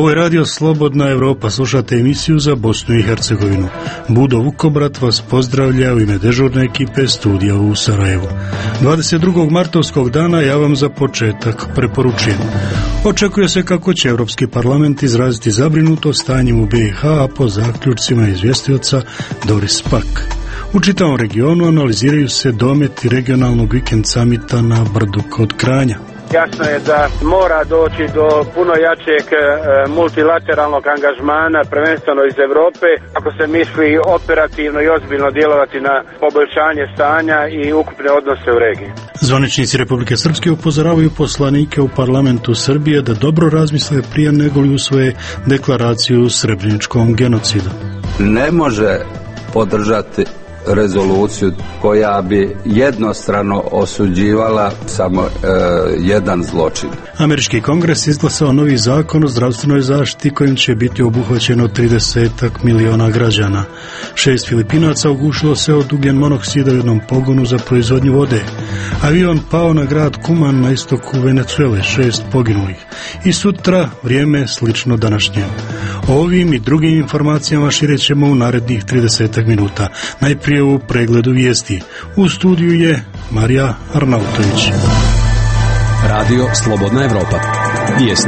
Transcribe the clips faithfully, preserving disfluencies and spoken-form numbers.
Ovo je radio Slobodna Evropa, slušate emisiju za Bosnu i Hercegovinu. Budo Vukobrat vas pozdravlja u ime dežurne ekipe studija u Sarajevu. dvadeset drugog martovskog dana ja vam za početak preporučujem. Očekuje se kako će Europski parlament izraziti zabrinutost stanjem u B i H, a po zaključcima izvjestioca Doris Pack. U čitavom regionu analiziraju se dometi regionalnog vikend samita na Brdu kod Kranja. Jasno je da mora doći do puno jačeg e, multilateralnog angažmana, prvenstveno iz Europe, ako se misli operativno i ozbiljno djelovati na poboljšanje stanja i ukupne odnose u regiji. Zvaničnici Republike Srpske upozoravaju poslanike u parlamentu Srbije da dobro razmisle prije nego li usvoje deklaraciju o srebreničkom genocidu. Ne može podržati rezoluciju koja bi jednostrano osuđivala samo e, jedan zločin. Američki kongres izglasao novi zakon o zdravstvenoj zaštiti kojim će biti obuhvaćeno trideset miliona građana. Šest Filipinaca ugušilo se od ugljen monoksida u jednom pogonu za proizvodnju vode. Avion pao na grad Kuman na istoku Venezuele, šest poginulih. I sutra vrijeme slično današnjem. O ovim i drugim informacijama šire ćemo u narednih trideset minuta. Najprije u pregledu vijesti. U studiju je Marija Arnautović. Radio Slobodna Evropa. Vijesti.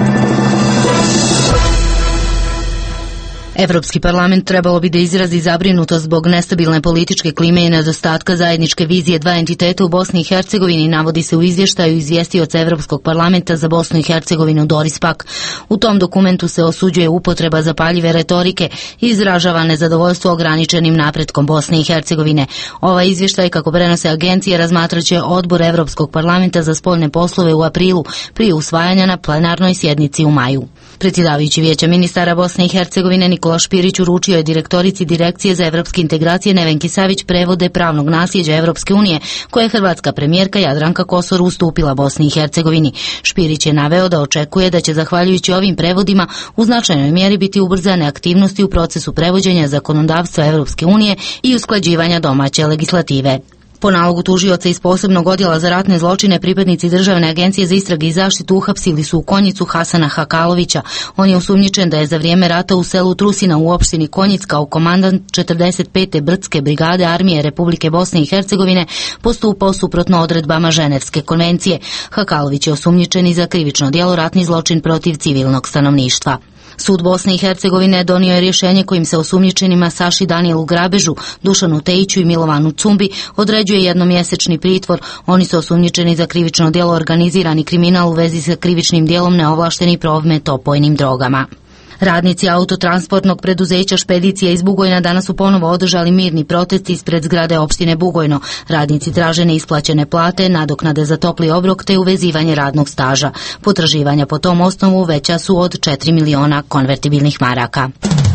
Evropski parlament trebalo bi da izrazi zabrinutost zbog nestabilne političke klime i nedostatka zajedničke vizije dva entiteta u Bosni i Hercegovini, navodi se u izvještaju izvjestioca Evropskog parlamenta za Bosnu i Hercegovinu Doris Pack. U tom dokumentu se osuđuje upotreba zapaljive retorike i izražava nezadovoljstvo ograničenim napretkom Bosne i Hercegovine. Ovaj izvještaj, kako prenose agencije, razmatraće Odbor Evropskog parlamenta za spoljne poslove u aprilu prije usvajanja na plenarnoj sjednici u maju. Predsjedavajući Vijeća ministara Bosne i Hercegovine Nikola Špirić uručio je direktorici Direkcije za evropske integracije Nevenki Savić prevode pravnog nasljeđa Evropske unije koje je hrvatska premijerka Jadranka Kosor ustupila Bosni i Hercegovini. Špirić je naveo da očekuje da će zahvaljujući ovim prevodima u značajnoj mjeri biti ubrzane aktivnosti u procesu prevođenja zakonodavstva Evropske unije i usklađivanja domaće legislative. Po nalogu tužioca iz posebnog odjela za ratne zločine pripadnici Državne agencije za istrage i zaštitu uhapsili su u Konjicu Hasana Hakalovića. On je osumnjičen da je za vrijeme rata u selu Trusina u opštini Konjic kao komandant četrdeset pete brdske brigade armije Republike Bosne i Hercegovine postupao suprotno odredbama Ženevske konvencije. Hakalović je osumnjičen i za krivično djelo ratni zločin protiv civilnog stanovništva. Sud Bosne i Hercegovine donio je rješenje kojim se osumnjičenima Saši Danijelu Grabežu, Dušanu Tejiću i Milovanu Cumbi određuje jednomjesečni pritvor. Oni su osumnjičeni za krivično djelo organizirani kriminal u vezi sa krivičnim djelom neovlašteni promet opojnim drogama. Radnici autotransportnog preduzeća Špedicija iz Bugojna danas su ponovo održali mirni protest ispred zgrade opštine Bugojno. Radnici traže neisplaćene plate, nadoknade za topli obrok te uvezivanje radnog staža. Potraživanja po tom osnovu veća su od četiri miliona konvertibilnih maraka.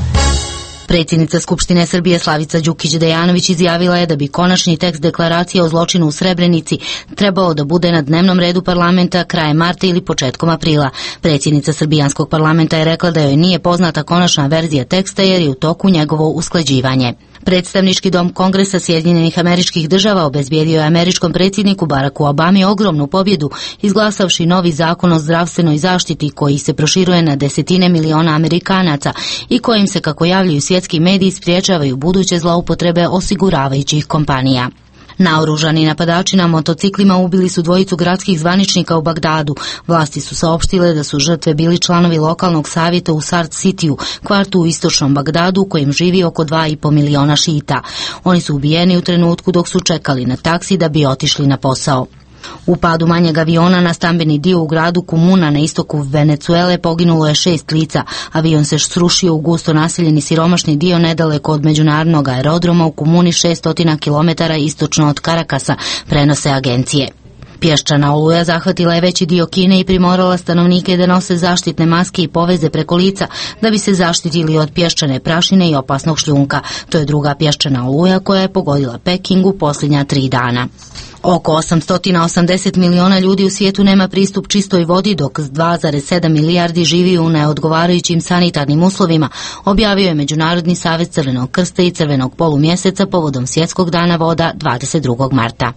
Predsjednica Skupštine Srbije Slavica Đukić-Dejanović izjavila je da bi konačni tekst deklaracije o zločinu u Srebrenici trebao da bude na dnevnom redu parlamenta krajem marta ili početkom aprila. Predsjednica Srbijanskog parlamenta je rekla da joj nije poznata konačna verzija teksta jer je u toku njegovo usklađivanje. Predstavnički dom Kongresa Sjedinjenih Američkih Država obezbijedio je američkom predsjedniku Baracku Obami ogromnu pobjedu izglasavši novi zakon o zdravstvenoj zaštiti koji se proširuje na desetine miliona Amerikanaca i kojim se, kako javljaju svjetski mediji, spriječavaju buduće zloupotrebe osiguravajućih kompanija. Naoružani napadači na motociklima ubili su dvojicu gradskih zvaničnika u Bagdadu. Vlasti su saopštile da su žrtve bili članovi lokalnog savjeta u Sard Cityu, kvartu u istočnom Bagdadu u kojem živi oko dva i po miliona šita. Oni su ubijeni u trenutku dok su čekali na taksi da bi otišli na posao. U padu manjeg aviona na stambeni dio u gradu Kumuna na istoku Venezuele poginulo je šest lica. Avion se srušio u gusto naseljeni siromašni dio nedaleko od međunarodnog aerodroma u Kumuni šesto kilometara istočno od Karakasa, prenose agencije. Pješčana oluja zahvatila je veći dio Kine i primorala stanovnike da nose zaštitne maske i poveze preko lica da bi se zaštitili od pješčane prašine i opasnog šljunka. To je druga pješčana oluja koja je pogodila Peking u posljednja tri dana. Oko osamsto osamdeset miliona ljudi u svijetu nema pristup čistoj vodi, dok dva zarez sedam milijardi živi u neodgovarajućim sanitarnim uslovima, objavio je Međunarodni savez Crvenog krsta i Crvenog polumjeseca povodom Svjetskog dana voda dvadeset drugog marta.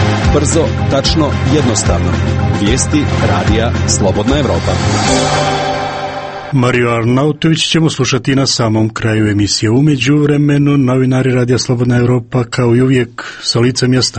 Brzo, tačno, jednostavno. Vijesti radija Slobodna Evropa. Mariju Arnautović ćemo slušati na samom kraju emisije. U međuvremenu novinari Radija Slobodna Evropa kao i uvijek sa lice mjesta.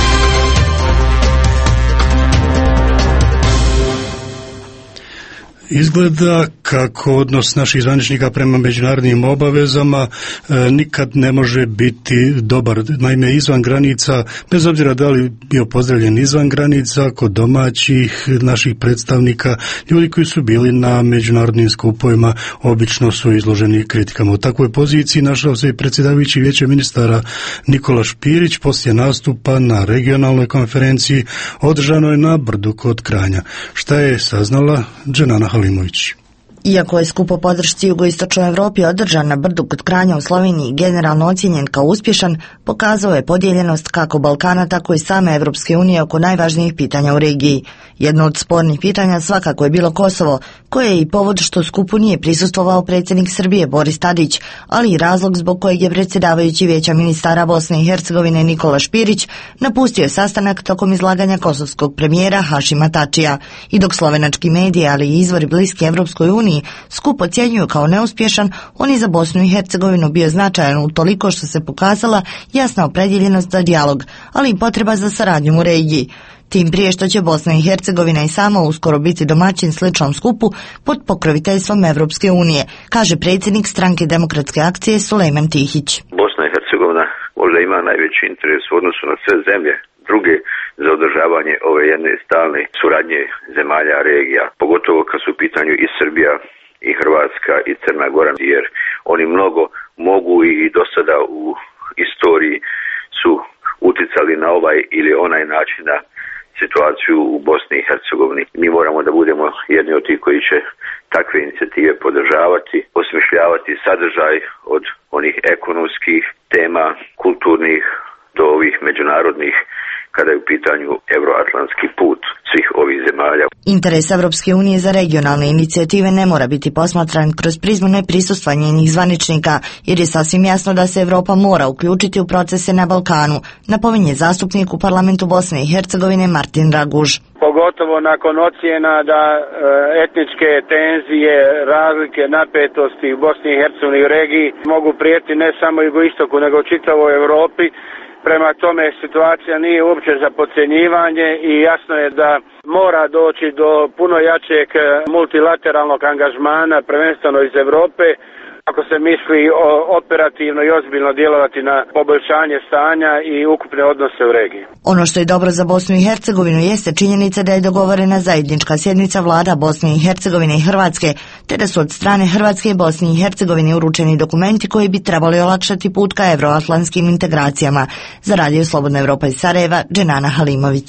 Izgleda kako odnos naših zvaničnika prema međunarodnim obavezama e, nikad ne može biti dobar. Naime, izvan granica, bez obzira da li bio pozdravljen izvan granica, kod domaćih naših predstavnika, ljudi koji su bili na međunarodnim skupovima obično su izloženi kritikama. U takvoj poziciji našao se i predsjedavajući Vijeća ministara Nikola Špirić poslije nastupa na regionalnoj konferenciji održanoj na Brdu kod Kranja. Šta je saznala Dženana Halimović? Iako je skup o podršci jugoistočnoj Evropi održan na Brdu kod Kranja u Sloveniji generalno ocijenjen kao uspješan, pokazao je podijeljenost kako Balkana, tako i same Evropske unije oko najvažnijih pitanja u regiji. Jedno od spornih pitanja svakako je bilo Kosovo, koje je i povod što skupu nije prisustvovao predsjednik Srbije Boris Tadić, ali i razlog zbog kojeg je predsjedavajući Vijeća ministara Bosne i Hercegovine Nikola Špirić napustio sastanak tokom izlaganja kosovskog premijera Hašima Tačija. I dok slovenački mediji, ali i izvori bliski Evropskoj uniji skup ocjenjuju kao neuspješan, on je za Bosnu i Hercegovinu bio značajan utoliko što se pokazala jasna opredjeljenost za dijalog, ali i potreba za saradnjom u regiji. Tim prije što će Bosna i Hercegovina i sama uskoro biti domaćin sličnom skupu pod pokroviteljstvom Evropske unije, kaže predsjednik Stranke demokratske akcije Sulejman Tihić. Bosna i Hercegovina možda ima najveći interes u odnosu na sve zemlje druge za održavanje ove jedne stalne suradnje zemalja regija, pogotovo kad su u pitanju i Srbija i Hrvatska i Crna Gora, jer oni mnogo mogu i do sada u istoriji su uticali na ovaj ili onaj način na situaciju u Bosni i Hercegovini. Mi moramo da budemo jedni od tih koji će takve inicijative podržavati, osmišljavati sadržaj od onih ekonomskih tema, kulturnih do ovih međunarodnih, kada je u pitanju euroatlantski put svih ovih zemalja. Interes Evropske unije za regionalne inicijative ne mora biti posmatran kroz prizmu neprisustva njenih zvaničnika, jer je sasvim jasno da se Evropa mora uključiti u procese na Balkanu, napominje zastupnik u parlamentu Bosne i Hercegovine Martin Raguž. Pogotovo nakon ocjena da e, etničke tenzije, razlike, napetosti u Bosni i Hercegovini i regiji mogu prijeti ne samo jugoistoku nego čitavoj Europi. Prema tome situacija nije uopće za podcjenjivanje i jasno je da mora doći do puno jačeg multilateralnog angažmana, prvenstveno iz Europe, ako se misli o operativno i ozbiljno djelovati na poboljšanje stanja i ukupne odnose u regiji. Ono što je dobro za Bosnu i Hercegovinu jeste činjenica da je dogovorena zajednička sjednica vlada Bosne i Hercegovine i Hrvatske, te da su od strane Hrvatske i Bosne i Hercegovine uručeni dokumenti koji bi trebali olakšati put ka evroatlantskim integracijama. Za Radio Slobodna Evropa iz Sarajeva, Dženana Halimović.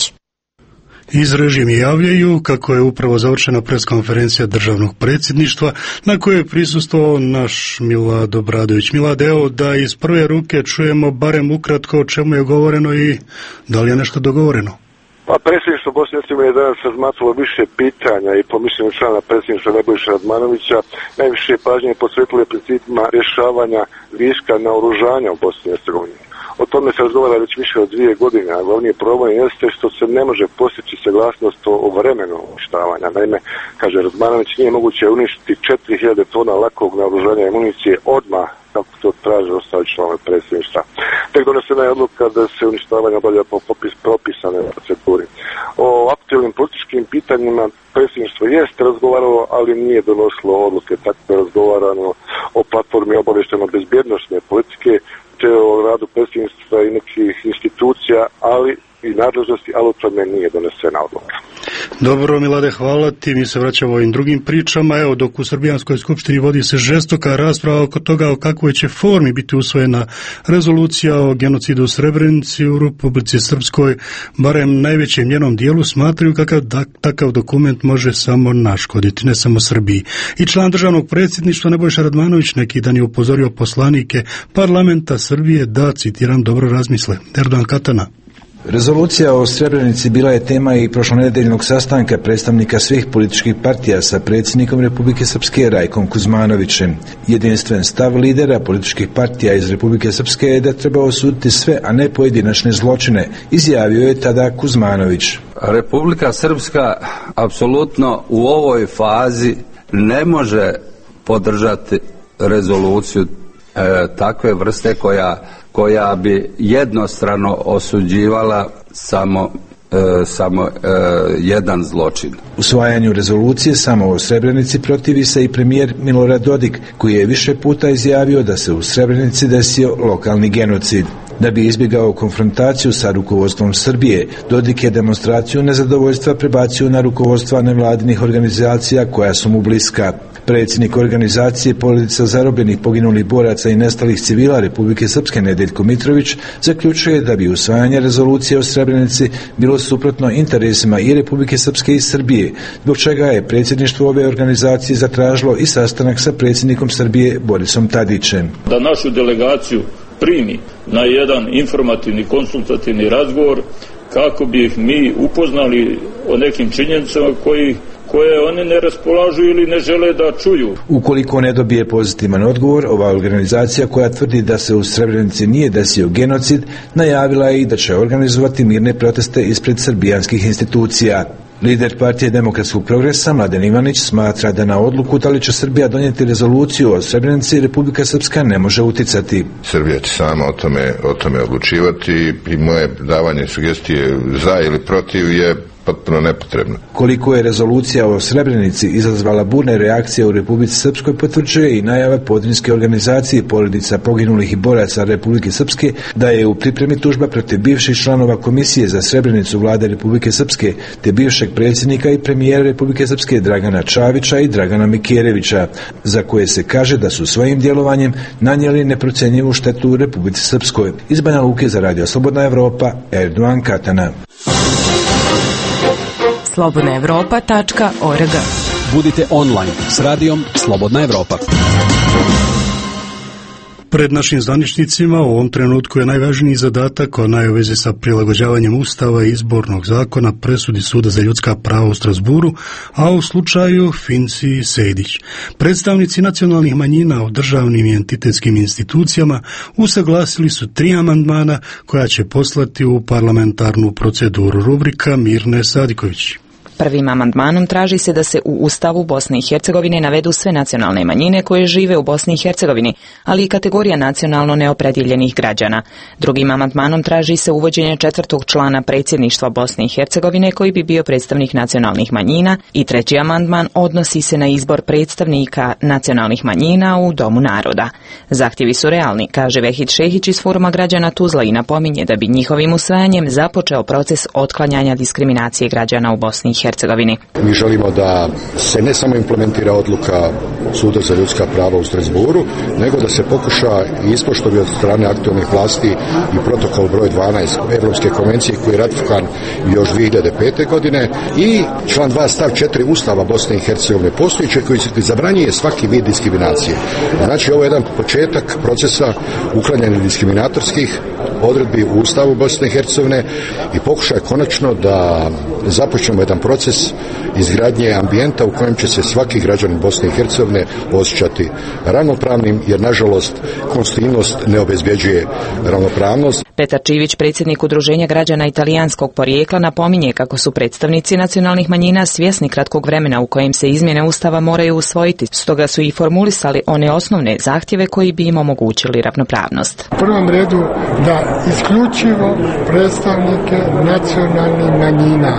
Iz režimi javljaju kako je upravo završena preskonferencija državnog predsjedništva na kojoj je prisustvovao naš Milad Obradović. Milad, evo da iz prve ruke čujemo barem ukratko o čemu je govoreno i da li je nešto dogovoreno. Pa predsjedništvo Bosne i Hercegovine je danas razmatralo više pitanja i po mišljenju člana predsjedništva Nebojše Radmanovića najviše pažnje posvetilo principima rješavanja viška naoružanja u Bosni i Hercegovini. O tome se razgovara već više od dvije godine, a glavni problem jeste što se ne može postići saglasnost o vremenu uništavanja. Naime, kaže Radmanović, nije moguće uništiti četiri hiljade tona lakog naoružanja i municije odmah, kako to traže ostali članovi predsjedništva. Tek donesena je odluka da se uništavanje obavlja po popis propisane proceduri. O aktualnim političkim pitanjima predsjedništvo jeste razgovaralo, ali nije donosilo odluke. Tako je razgovarano o platformi obavještajno-bezbjednosne politike, te o radu predsjedništva i nekih institucija, ali i nadležnosti, ali o tome nije donesena odluka. Dobro, Milade, hvala ti. Mi se vraćamo ovim drugim pričama. Evo, dok u Srbijanskoj skupštini vodi se žestoka rasprava oko toga o kakvoj će formi biti usvojena rezolucija o genocidu u Srebrenici u Republici Srpskoj, barem najvećem njenom dijelu smatraju kakav da, takav dokument može samo naškoditi, ne samo Srbiji. I član državnog predsjedništva Nebojša Radmanović neki dan je upozorio poslanike parlamenta Srbije da, citiram, dobro razmisle. Erdogan Katana. Rezolucija o Srebrenici bila je tema i prošlonedeljnog sastanka predstavnika svih političkih partija sa predsjednikom Republike Srpske Rajkom Kuzmanovićem. Jedinstven stav lidera političkih partija iz Republike Srpske je da treba osuditi sve, a ne pojedinačne zločine, izjavio je tada Kuzmanović. Republika Srpska apsolutno u ovoj fazi ne može podržati rezoluciju e, takve vrste koja, koja bi jednostrano osuđivala samo E, samo e, jedan zločin. Usvajanju rezolucije samo o Srebrenici protivi se i premijer Milorad Dodik, koji je više puta izjavio da se u Srebrenici desio lokalni genocid. Da bi izbjegao konfrontaciju sa rukovodstvom Srbije, Dodik je demonstraciju nezadovoljstva prebacio na rukovodstva nevladinih organizacija koja su mu bliska. Predsjednik organizacije Porodica zarobljenih, poginulih boraca i nestalih civila Republike Srpske Nedeljko Mitrović zaključuje da bi usvajanje rezolucije o Srebrenici bilo suprotno interesima i Republike Srpske i Srbije, zbog čega je predsjedništvo ove organizacije zatražilo i sastanak sa predsjednikom Srbije Borisom Tadićem. Da našu delegaciju primi na jedan informativni konsultativni razgovor kako bi ih mi upoznali o nekim činjenicama koji koje oni ne raspolažu ili ne žele da čuju. Ukoliko ne dobije pozitivan odgovor, ova organizacija koja tvrdi da se u Srebrenici nije desio genocid, najavila je i da će organizovati mirne proteste ispred srbijanskih institucija. Lider partije Demokratskog progresa Mladen Ivanić smatra da na odluku da li će Srbija donijeti rezoluciju o Srebrenici Republika Srpska ne može uticati. Srbija će sama o tome, o tome odlučivati i moje davanje sugestije za ili protiv je potpuno nepotrebno. Koliko je rezolucija o Srebrenici izazvala burne reakcije u Republici Srpskoj potvrđuje i najava podrinske organizacije Porodica poginulih i boraca Republike Srpske da je u pripremi tužba protiv bivših članova Komisije za Srebrenicu Vlade Republike Srpske te bivšeg predsjednika i premijera Republike Srpske Dragana Čavića i Dragana Mikerevića, za koje se kaže da su svojim djelovanjem nanijeli neprocjenjivu štetu u Republici Srpskoj. Iz Banja Luke za Radio Slobodna Evropa, Erdogan Katana. slobodna evropa tačka org. Budite online s radijom Slobodna Evropa. Pred našim zvaničnicima u ovom trenutku je najvažniji zadatak onaj u vezi sa prilagođavanjem Ustava i izbornog zakona presudi Suda za ljudska prava u Strasburu, a u slučaju Finci Sejdić. Predstavnici nacionalnih manjina u državnim i entitetskim institucijama usaglasili su tri amandmana koja će poslati u parlamentarnu proceduru. Rubrika Mirne Sadiković. Prvim amandmanom traži se da se u Ustavu Bosne i Hercegovine navedu sve nacionalne manjine koje žive u Bosni i Hercegovini, ali i kategorija nacionalno neopredjeljenih građana. Drugim amandmanom traži se uvođenje četvrtog člana predsjedništva Bosne i Hercegovine koji bi bio predstavnik nacionalnih manjina i treći amandman odnosi se na izbor predstavnika nacionalnih manjina u Domu naroda. Zahtjevi su realni, kaže Vehid Šehić iz Foruma građana Tuzla i napominje da bi njihovim usvajanjem započeo proces otklanjanja diskriminacije građana u Bosni i Hercegovini. Mi želimo da se ne samo implementira odluka Suda za ljudska prava u Strasburu, nego da se pokuša ispoštovati od strane aktualnih vlasti i protokol broj dvanaest Evropske konvencije koji je ratifikovan još dvije hiljade pete. godine i član dva stav četiri Ustava Bosne i Hercegovine postojeće koji zabranjuje svaki vid diskriminacije. Znači ovo je jedan početak procesa uklanjanja diskriminatorskih odredbi u Ustavu Bosne i Hercegovine i pokušaj konačno da započnemo jedan proces izgradnje ambijenta u kojem će se svaki građanin Bosne i Hercegovine osjećati ravnopravnim, jer nažalost konstitutivnost ne obezbjeđuje ravnopravnost. Petar Čivić, predsjednik Udruženja građana italijanskog porijekla, napominje kako su predstavnici nacionalnih manjina svjesni kratkog vremena u kojem se izmjene Ustava moraju usvojiti, stoga su i formulisali one osnovne zahtjeve koji bi im omogućili ravnopravnost. U prvom redu da isključivo predstavnike nacionalnih manjina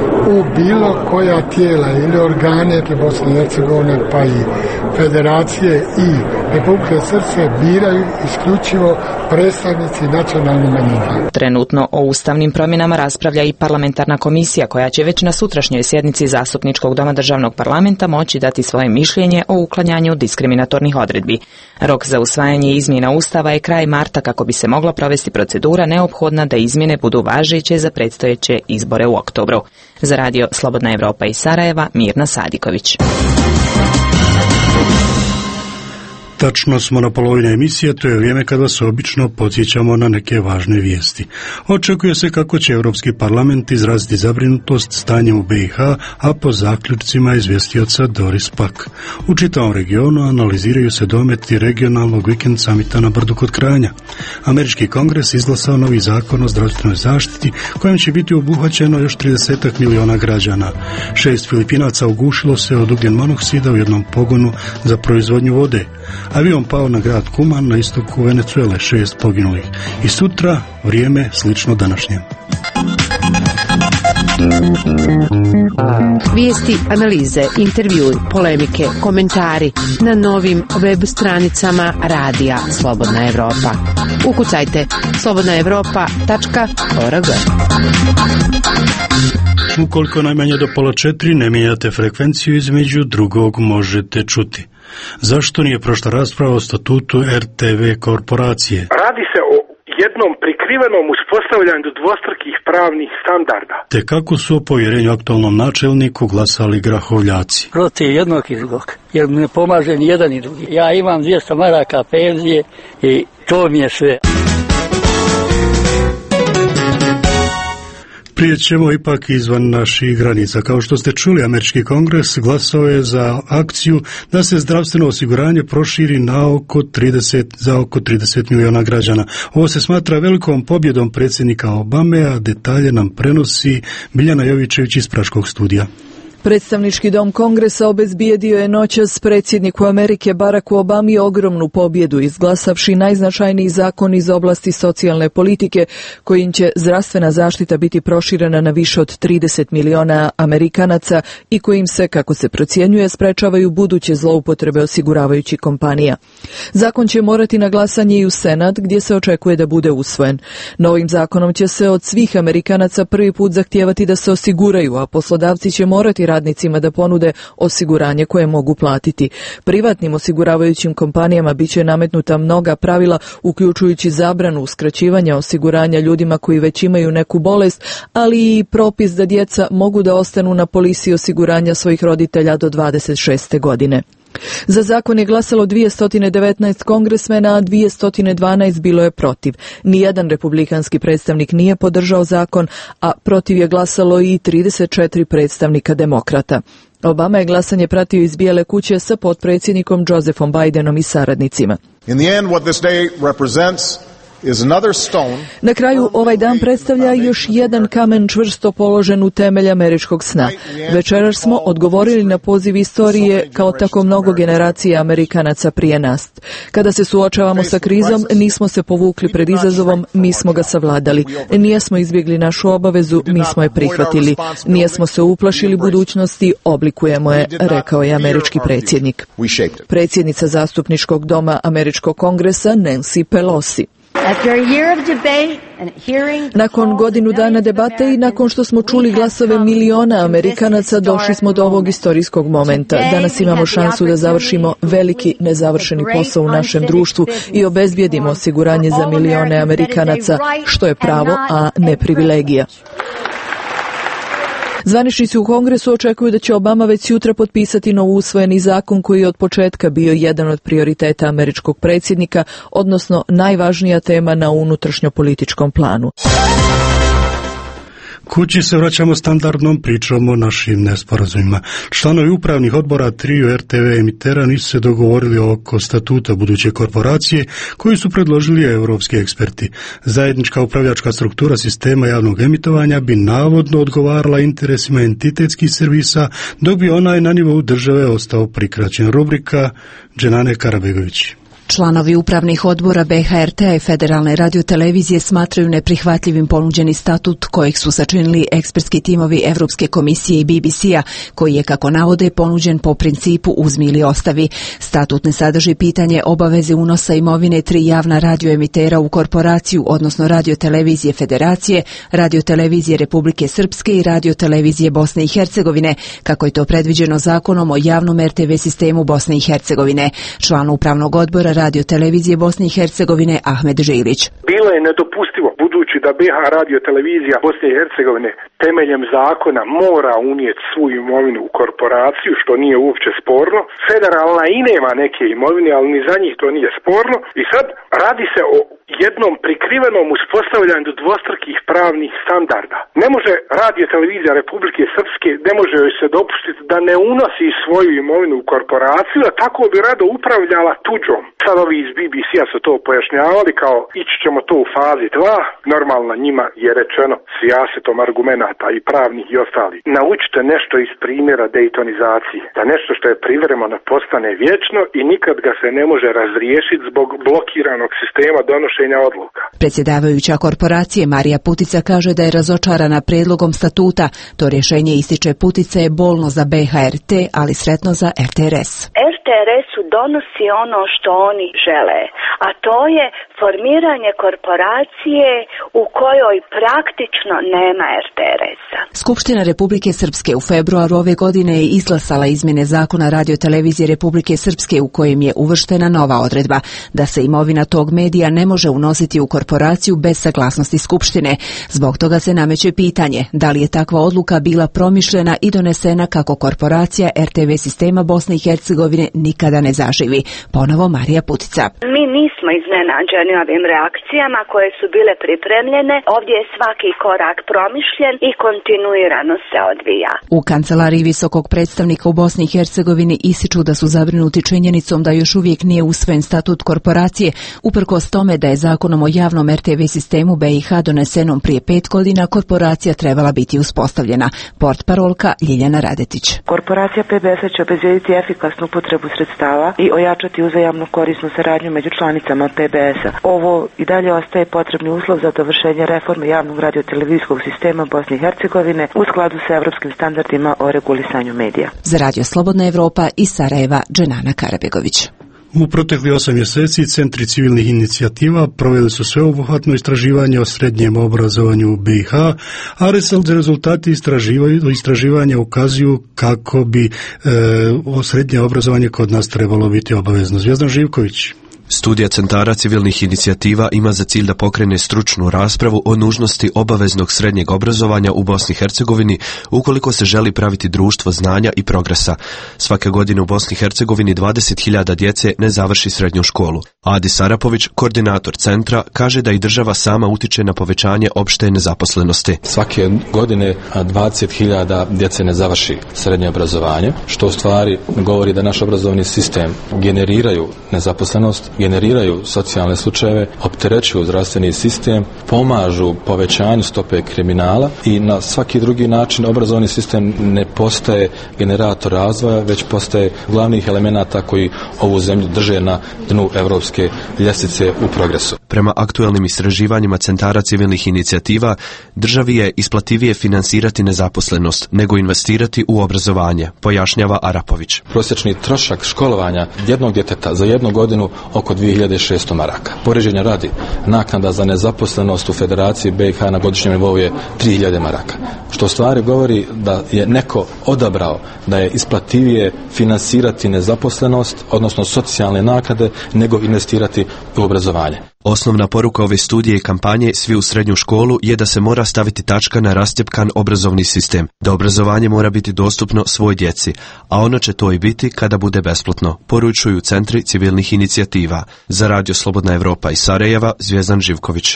u bilo koja tijela ili organe Bosne i Hercegovine pa i federacije i Republike Srpske biraju isključivo predstavnici nacionalnih manjina. Trenutno o ustavnim promjenama raspravlja i parlamentarna komisija koja će već na sutrašnjoj sjednici Zastupničkog doma državnog parlamenta moći dati svoje mišljenje o uklanjanju diskriminatornih odredbi. Rok za usvajanje izmjena Ustava je kraj marta kako bi se mogla provesti procedura neophodna da izmjene budu važeće za predstojeće izbore u oktobru. Za radio Slobodna Evropa iz Sarajeva, Mirna Sadiković. Tačno smo na polovini emisije, to je vrijeme kada se obično podsjećamo na neke važne vijesti. Očekuje se kako će Europski parlament izraziti zabrinutost stanjem u B i H, a po zaključcima izvjestioca Doris Pack. U čitavom regionu analiziraju se dometi regionalnog vikend samita na Brdu kod Kranja. Američki kongres izglasao novi zakon o zdravstvenoj zaštiti kojem će biti obuhvaćeno još trideset miliona građana. Šest Filipinaca ugušilo se od ugljen monoksida u jednom pogonu za proizvodnju vode. Avion pao na grad Kuman na istoku Venezuele, šest poginulih. I sutra vrijeme slično današnjem. Vijesti, analize, intervjui, polemike, komentari na novim web stranicama Radija Slobodna Evropa. Ukucajte slobodna evropa tačka org. Ukoliko najmanje do pola četiri ne mijenjate frekvenciju, između drugog možete čuti. Zašto nije prošla rasprava o statutu R T V korporacije? Radi se o jednom prikrivenom uspostavljanju dvostrukih pravnih standarda. Te kako su o povjerenju aktualnom načelniku glasali grahovljaci? Protiv jednog i drugog, jer ne pomaže ni jedan ni drugi. Ja imam dvjesto maraka penzije i to mi je sve. Prije ćemo ipak izvan naših granica. Kao što ste čuli, Američki kongres glasao je za akciju da se zdravstveno osiguranje proširi na oko trideset, za oko trideset miliona građana. Ovo se smatra velikom pobjedom predsjednika Obame, a detalje nam prenosi Biljana Jovićević iz Praškog studija. Predstavnički dom Kongresa obezbijedio je noćas predsjedniku Amerike Baracku Obami ogromnu pobjedu, izglasavši najznačajniji zakon iz oblasti socijalne politike, kojim će zdravstvena zaštita biti proširena na više od trideset miliona Amerikanaca i kojim se, kako se procjenjuje, sprečavaju buduće zloupotrebe osiguravajućih kompanija. Zakon će morati na glasanje i u Senat, gdje se očekuje da bude usvojen. Novim zakonom će se od svih Amerikanaca prvi put zahtijevati da se osiguraju, a poslodavci će morati radnicima da ponude osiguranje koje mogu platiti. Privatnim osiguravajućim kompanijama bit će nametnuta mnoga pravila, uključujući zabranu uskraćivanja osiguranja ljudima koji već imaju neku bolest, ali i propis da djeca mogu da ostanu na polisi osiguranja svojih roditelja do dvadeset šeste godine. Za zakon je glasalo dvjesto devetnaest kongresmena, a dvjesto dvanaest bilo je protiv. Nijedan republikanski predstavnik nije podržao zakon, a protiv je glasalo i trideset četiri predstavnika demokrata. Obama je glasanje pratio iz Bijele kuće sa potpredsjednikom Josephom Bidenom i saradnicima. In the end, what this day represents Na kraju, ovaj dan predstavlja još jedan kamen čvrsto položen u temelj američkog sna. Večeras smo odgovorili na poziv istorije kao tako mnogo generacija Amerikanaca prije nas. Kada se suočavamo sa krizom, nismo se povukli pred izazovom, mi smo ga savladali. Nijesmo izbjegli našu obavezu, mi smo je prihvatili. Nijesmo se uplašili budućnosti, oblikujemo je, rekao je američki predsjednik. Predsjednica zastupničkog doma američkog kongresa Nancy Pelosi. Nakon godinu dana debate i nakon što smo čuli glasove miliona Amerikanaca, došli smo do ovog istorijskog momenta. Danas imamo šansu da završimo veliki nezavršeni posao u našem društvu i obezbijedimo osiguranje za milione Amerikanaca, što je pravo, a ne privilegija. Zvaničnici u Kongresu očekuju da će Obama već sutra potpisati novo usvojeni zakon koji je od početka bio jedan od prioriteta američkog predsjednika, odnosno najvažnija tema na unutrašnjopolitičkom planu. Kući se vraćamo standardnom pričom o našim nesporazumima. Članovi upravnih odbora triju R T V emitera nisu se dogovorili oko statuta buduće korporacije koji su predložili europski eksperti. Zajednička upravljačka struktura sistema javnog emitovanja bi navodno odgovarala interesima entitetskih servisa, dok bi onaj na nivou države ostao prikraćen. Rubrika Dženane Karabegović. Članovi upravnih odbora B H R T-a i Federalne radiotelevizije smatraju neprihvatljivim ponuđeni statut kojeg su sačinili ekspertski timovi Evropske komisije i B B C-a, koji je, kako navode, ponuđen po principu uzmi ili ostavi. Statut ne sadrži pitanje obaveze unosa imovine tri javna radioemitera u korporaciju, odnosno Radiotelevizije Federacije, Radiotelevizije Republike Srpske i Radiotelevizije Bosne i Hercegovine, kako je to predviđeno zakonom o javnom R T V sistemu Bosne i Hercegovine. Član upravnog odbora radiotelevizije Bosne i Hercegovine Ahmed Žilić. Bilo je nedopustivo, budući da B H radiotelevizija Bosne i Hercegovine temeljem zakona mora unijeti svu imovinu u korporaciju, što nije uopće sporno. Federalna i nema neke imovine, ali ni za njih to nije sporno. I sad radi se o jednom prikrivenom uspostavljanju dvostrukih pravnih standarda. Ne može radiotelevizija Republike Srpske, ne može joj se dopustiti da ne unosi svoju imovinu u korporaciju, a tako bi rado upravljala tuđom. Sad ovi iz B B C-a su to pojašnjavali kao ići ćemo to u fazi dva. Normalno njima je rečeno sijasetom argumenata i pravnih i ostalih. Naučite nešto iz primjera dejtonizacije. Da nešto što je privremeno postane vječno i nikad ga se ne može razriješiti zbog blokiranog sistema donošenja odluka. Predsjedavajuća korporacije Marija Putica kaže da je razočarana predlogom statuta. To rješenje, ističe Putica, je bolno za B H R T, ali sretno za R T R S. R T R S-u donosi ono što oni žele, a to je formiranje korporacije u kojoj praktično nema R T R S-a. Skupština Republike Srpske u februaru ove godine je izglasala izmjene zakona radiotelevizije Republike Srpske u kojem je uvrštena nova odredba da se imovina tog medija ne može unositi u korporaciju bez saglasnosti Skupštine. Zbog toga se nameće pitanje da li je takva odluka bila promišljena i donesena kako korporacija R T V sistema Bosne i Hercegovine nikada ne zaživi. Ponovo Marija Putica. Mi nismo iznenađeni ovim reakcijama koje su bile pripremljene. Ovdje je svaki korak promišljen i kontinuirano se odvija. U kancelariji visokog predstavnika u Bosni i Hercegovini ističu da su zabrinuti činjenicom da još uvijek nije usvojen statut korporacije, uprkos tome da je zakonom o javnom R T V sistemu B i H donesenom prije pet godina korporacija trebala biti uspostavljena. Portparolka Ljiljana Radetić. Korporacija P B S će obezbijediti efikasnu upotrebu sredstava i ojačati uzajamnu korisnu saradnju među članicama P B S-a. Ovo i dalje ostaje potrebni uslov za dovršenje reforme javnog radiotelevizijskog sistema Bosne i Hercegovine u skladu sa evropskim standardima o regulisanju medija. Za Radio Slobodna Evropa iz Sarajeva, Dženana Karabegović. U proteklih osam mjeseci centri civilnih inicijativa proveli su sveobuhvatno istraživanje o srednjem obrazovanju u B i H, a rezultati istraživanja ukazuju kako bi e, o srednje obrazovanje kod nas trebalo biti obavezno. Zvjezdan Živković. Studija centara civilnih inicijativa ima za cilj da pokrene stručnu raspravu o nužnosti obaveznog srednjeg obrazovanja u Bosni i Hercegovini ukoliko se želi praviti društvo znanja i progresa. Svake godine u Bosni i Hercegovini dvadeset hiljada djece ne završi srednju školu. Adis Arapović, koordinator centra, kaže da i država sama utiče na povećanje opšte nezaposlenosti. Svake godine dvadeset hiljada djece ne završi srednje obrazovanje, što u stvari govori da naš obrazovni sistem generiraju nezaposlenost, generiraju socijalne slučajeve, opterećuju zdravstveni sistem, pomažu povećanju stope kriminala i na svaki drugi način obrazovni sistem ne postaje generator razvoja, već postaje glavnih elemenata koji ovu zemlju drže na dnu evropske ljestvice u progresu. Prema aktuelnim istraživanjima centara civilnih inicijativa, državi je isplativije finansirati nezaposlenost nego investirati u obrazovanje, pojašnjava Arapović. Prosječni trošak školovanja jednog djeteta za jednu godinu oko dvije hiljade šesto maraka. Poređenja radi, naknada za nezaposlenost u Federaciji B i H na godišnjem nivou je tri hiljade maraka. Što u stvari govori da je neko odabrao da je isplativije finansirati nezaposlenost, odnosno socijalne naknade, nego investirati u obrazovanje. Osnovna poruka ove studije i kampanje Svi u srednju školu je da se mora staviti tačka na rastjepkan obrazovni sistem, da obrazovanje mora biti dostupno svoj djeci, a ono će to i biti kada bude besplatno, poručuju centri civilnih inicijativa. Za Radio Slobodna Evropa iz Sarajeva, Zvjezdan Živković.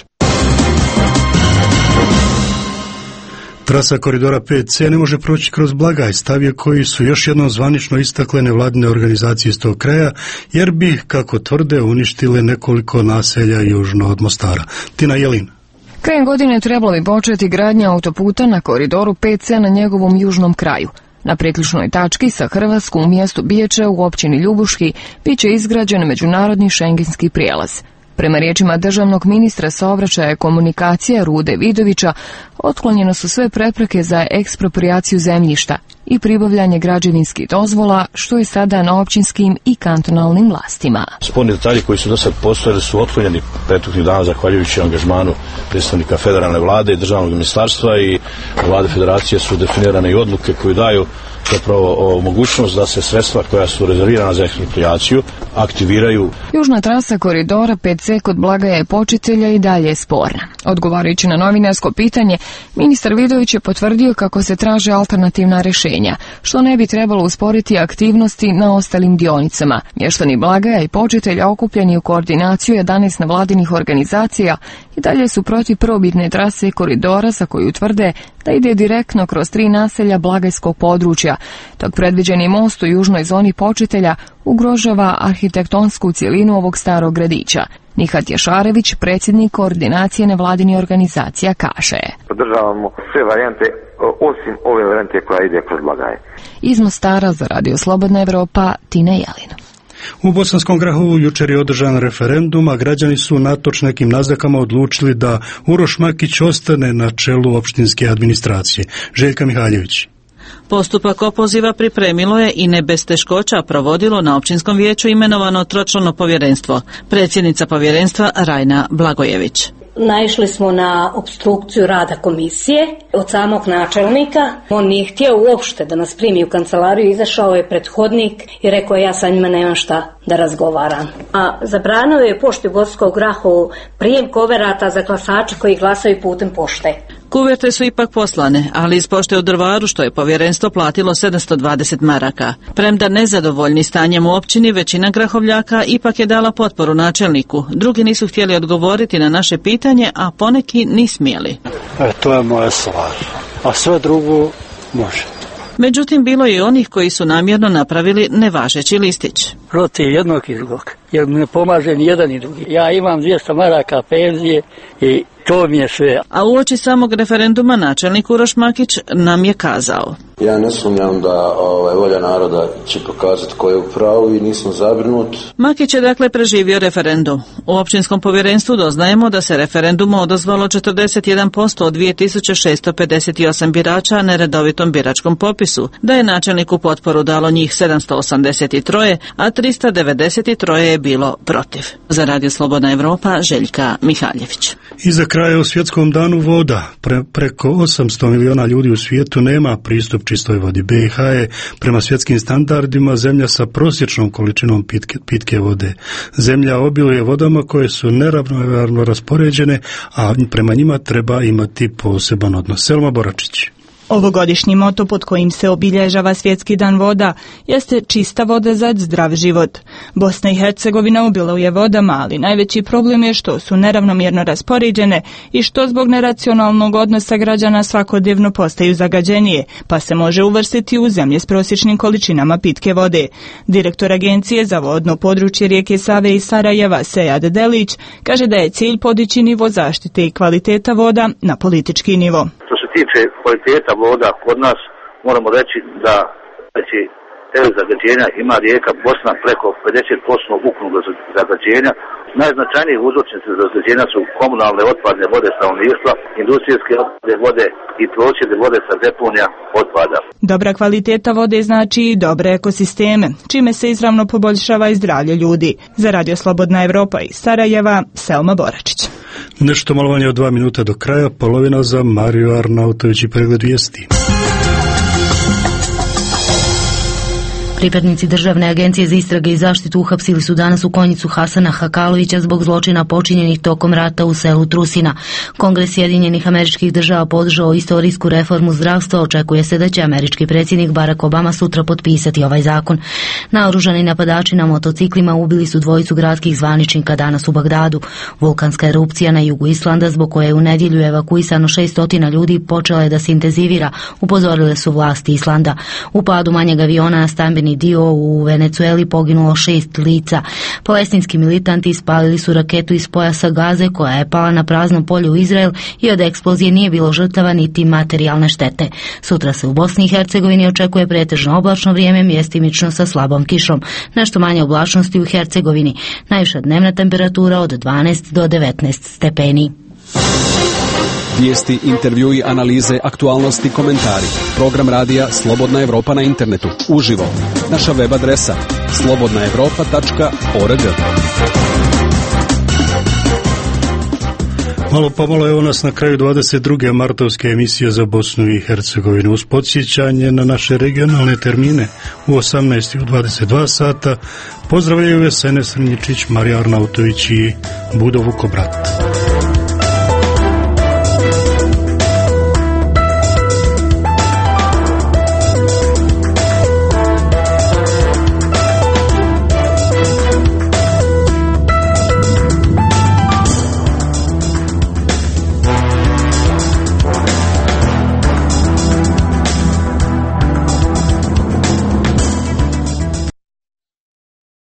Trasa koridora pet ce ne može proći kroz Blagaj, stav je koji su još jednom zvanično istakle nevladine organizacije iz tog kraja, jer bi, kako tvrde, uništile nekoliko naselja južno od Mostara. Tina Jelin. Krajem godine trebalo bi početi gradnja autoputa na koridoru pet ce na njegovom južnom kraju. Na prekličnoj tački sa Hrvatskom u mjestu Biječe u općini Ljubuški bit će izgrađen međunarodni šengenski prijelaz. Prema riječima državnog ministra saobraćaja i komunikacija Rude Vidovića, otklonjene su sve prepreke za eksproprijaciju zemljišta. i pribavljanje građevinskih dozvola, što je sada na općinskim i kantonalnim vlastima. Sporni detalji koji su do sad postojali su otklonjeni prethodnih dana zahvaljujući angažmanu predstavnika federalne vlade i državnog ministarstva i vlade federacije su definirane i odluke koje daju zapravo o mogućnost da se sredstva koja su rezervirana za eksproprijaciju aktiviraju. Južna trasa koridora pet C kod Blagaja i Počitelja i dalje je sporna. Odgovarajući na novinarsko pitanje, ministar Vidović je potvrdio kako se traže alternativna rješenja, što ne bi trebalo usporiti aktivnosti na ostalim dionicama. Mještani Blagaja i Počitelja okupljeni u koordinaciju jedanaest nevladinih organizacija i dalje su protiv probitne trase koridora za koju tvrde da ide direktno kroz tri naselja Blagajskog područja. Tog predviđeni most u južnoj zoni Počitelja ugrožava arhitektonsku cjelinu ovog starog gradića. Nihat Ješarević, predsjednik koordinacije nevladinih organizacija, kaže: Podržavamo sve varijante osim ove varijante koja ide kroz Blagaje. Iz Mostara za Radio Slobodna Evropa, Tina Jelin. U Bosanskom Grahovu jučer je održan referendum, a građani su natoč nekim naznakama odlučili da Uroš Makić ostane na čelu opštinske administracije. Željka Mihaljević. Postupak opoziva pripremilo je i ne bez teškoća provodilo na općinskom vijeću imenovano tročlano povjerenstvo. Predsjednica povjerenstva Rajna Blagojević. Naišli smo na opstrukciju rada komisije od samog načelnika. On nije htio uopšte da nas primi u kancelariju, izašao je prethodnik i rekao ja sa njima nemam šta da razgovaram. A zabranio je pošti u Bosanskom Grahovu prijem koverata za glasače koji glasaju putem pošte. Kuverte su ipak poslane, ali iz pošte u Drvaru, što je povjerenstvo platilo sedamsto dvadeset maraka. Premda nezadovoljni stanjem u općini, većina Grahovljaka ipak je dala potporu načelniku. Drugi nisu htjeli odgovoriti na naše pitanje, a poneki ni smjeli. E, to je moja stvar, a sve drugo može. Međutim, bilo je i onih koji su namjerno napravili nevažeći listić. Protiv jednog i drugog, jer mi ne pomaže ni jedan ni drugi. Ja imam dvjesto maraka penzije i to mi je sve. A uoči samog referenduma načelnik Uroš Makić nam je kazao: Ja ne sumnjam da ovaj, volja naroda će pokazati ko je u pravu i nisam zabrinut. Makić je dakle preživio referendum. U općinskom povjerenstvu doznajemo da se referendumu odazvalo četrdeset jedan posto od dvije tisuće šesto pedeset osam birača na redovitom biračkom popisu, da je načelniku potporu dalo njih sedamsto osamdeset tri, a tristo devedeset tri je bilo protiv. Za Radio Slobodna Evropa, Željka Mihaljević. I za kraj o svjetskom danu voda. Pre, preko osamsto miliona ljudi u svijetu nema pristup čistoj vodi. B i H je prema svjetskim standardima zemlja sa prosječnom količinom pitke, pitke vode. Zemlja obiluje vodama koje su neravnomerno raspoređene, a prema njima treba imati poseban odnos. Selma Boračić. Ovogodišnji moto pod kojim se obilježava Svjetski dan voda jeste čista voda za zdrav život. Bosna i Hercegovina obiluje vodama, ali najveći problem je što su neravnomjerno raspoređene i što zbog neracionalnog odnosa građana svakodnevno postaju zagađenije, pa se može uvrstiti u zemlje s prosječnim količinama pitke vode. Direktor Agencije za vodno područje rijeke Save i Sarajeva, Sejad Delić, kaže da je cilj podići nivo zaštite i kvaliteta voda na politički nivo. Tiče kvaliteta voda kod nas, moramo reći da znači, zagađenja ima rijeka Bosna preko pedeset posto ukupnog zagađenja. Najznačajniji uzročnici zagađenja su komunalne otpadne vode stanovništva, industrijske otpadne vode i prosjede vode sa deponija otpada. Dobra kvaliteta vode znači i dobre ekosisteme, čime se izravno poboljšava i zdravlje ljudi. Za Radio Slobodna Evropa iz Sarajeva, Selma Boračić. Nešto malo manje od dva minuta do kraja, polovina za Mario Arnautović i pregled vijesti. Pripadnici Državne agencije za istrage i zaštitu uhapsili su danas u konjicu Hasana Hakalovića zbog zločina počinjenih tokom rata u selu Trusina. Kongres Sjedinjenih Američkih Država podržao istorijsku reformu zdravstva. Očekuje se da će američki predsjednik Barack Obama sutra potpisati ovaj zakon. Naoružani napadači na motociklima ubili su dvojicu gradskih zvaničnika danas u Bagdadu. Vulkanska erupcija na jugu Islanda, zbog koje je u nedjelju evakuisano šessto ljudi, počela je da se intenzivira, upozorile su vlasti Islanda. U padu manjeg aviona na stambeni dio u Venecueli poginulo šest lica. Palestinski militanti ispalili su raketu iz pojasa Gaze koja je pala na praznom polju u Izrael i od eksplozije nije bilo žrtava niti materijalne štete. Sutra se u Bosni i Hercegovini očekuje pretežno oblačno vrijeme, mjestimično sa slabom kišom. Nešto manje oblačnosti u Hercegovini. Najviša dnevna temperatura od dvanaest do devetnaest stepeni. Vijesti, intervjui, analize, aktualnosti, komentari. Program radija Slobodna Evropa na internetu. Uživo. Naša web adresa slobodna evropa tačka org. Malo pomalo evo nas na kraju dvadeset druge martovske emisije za Bosnu i Hercegovinu. Uz podsjećanje na naše regionalne termine u osamnaest i u dvadeset dva sata pozdravljaju Sene Srnjičić, Marija Arnautović i Budo Vukobrat.